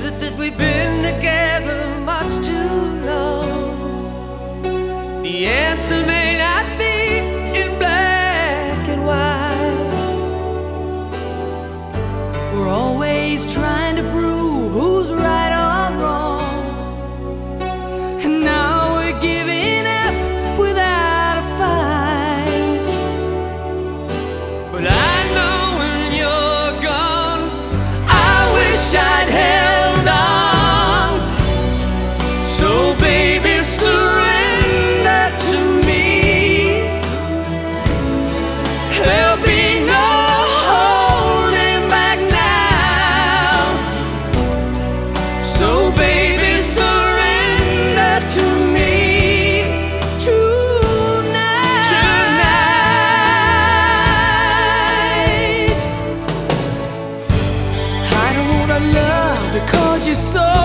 Is it that we've been together much too long? The answer may not be in black and white. We're always trying to prove who's right or wrong, and now we're giving up without a fight. But I know when you're gone, I wish I'd held on. So baby, surrender to me. There'll be no holding back now. So baby, surrender to me tonight. I don't wanna love because you're so